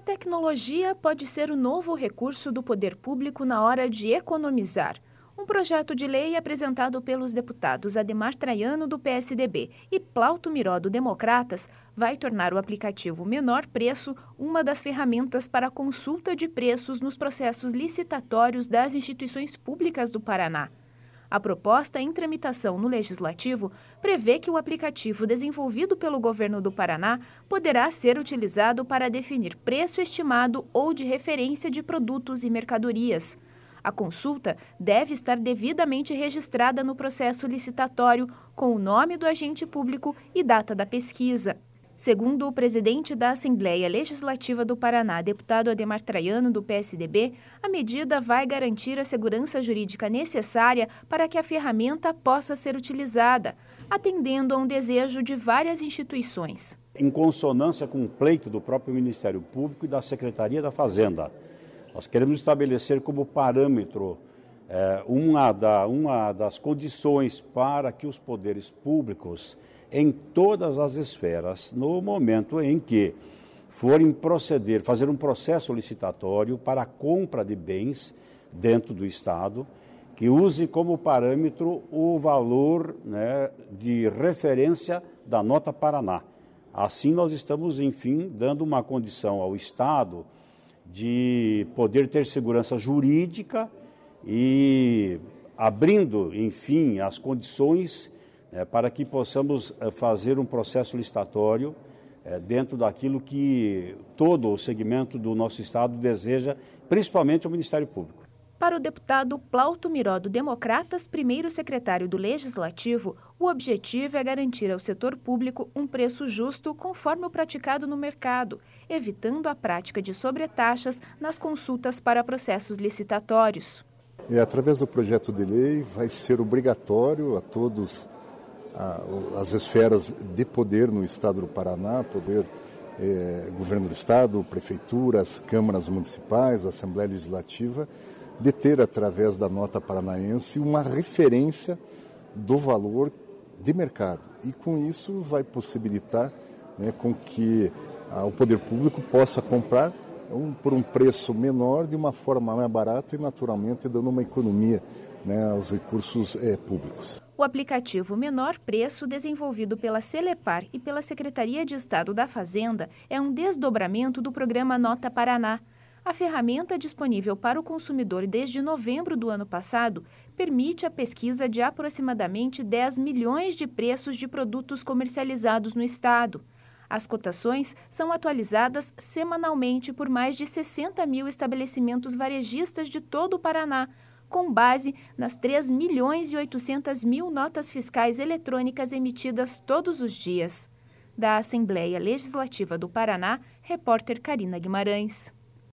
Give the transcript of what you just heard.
tecnologia pode ser o novo recurso do poder público na hora de economizar. Um projeto de lei apresentado pelos deputados Adhemar Traiano, do PSDB, e Plauto Miró, do Democratas, vai tornar o aplicativo Menor Preço uma das ferramentas para a consulta de preços nos processos licitatórios das instituições públicas do Paraná. A proposta em tramitação no Legislativo prevê que o aplicativo desenvolvido pelo governo do Paraná poderá ser utilizado para definir preço estimado ou de referência de produtos e mercadorias. A consulta deve estar devidamente registrada no processo licitatório, com o nome do agente público e data da pesquisa. Segundo o presidente da Assembleia Legislativa do Paraná, deputado Adhemar Traiano, do PSDB, a medida vai garantir a segurança jurídica necessária para que a ferramenta possa ser utilizada, atendendo a um desejo de várias instituições. Em consonância com o pleito do próprio Ministério Público e da Secretaria da Fazenda, nós queremos estabelecer como parâmetro uma das condições para que os poderes públicos, em todas as esferas, no momento em que forem fazer um processo licitatório para a compra de bens dentro do Estado, que use como parâmetro o valor, de referência da nota Paraná. Assim, nós estamos, enfim, dando uma condição ao Estado de poder ter segurança jurídica e abrindo, enfim, as condições para que possamos fazer um processo licitatório dentro daquilo que todo o segmento do nosso Estado deseja, principalmente o Ministério Público. Para o deputado Plauto Miró, do Democratas, primeiro secretário do Legislativo, o objetivo é garantir ao setor público um preço justo conforme o praticado no mercado, evitando a prática de sobretaxas nas consultas para processos licitatórios. Através do projeto de lei, vai ser obrigatório a todos as esferas de poder no Estado do Paraná, governo do Estado, prefeituras, câmaras municipais, Assembleia Legislativa, de ter, através da nota paranaense, uma referência do valor de mercado. E com isso vai possibilitar com que o poder público possa comprar por um preço menor, de uma forma mais barata e, naturalmente, dando uma economia aos recursos públicos. O aplicativo Menor Preço, desenvolvido pela Celepar e pela Secretaria de Estado da Fazenda, é um desdobramento do programa Nota Paraná. A ferramenta, disponível para o consumidor desde novembro do ano passado, permite a pesquisa de aproximadamente 10 milhões de preços de produtos comercializados no Estado. As cotações são atualizadas semanalmente por mais de 60 mil estabelecimentos varejistas de todo o Paraná, com base nas 3 milhões e 800 mil notas fiscais eletrônicas emitidas todos os dias. Da Assembleia Legislativa do Paraná, repórter Carina Guimarães.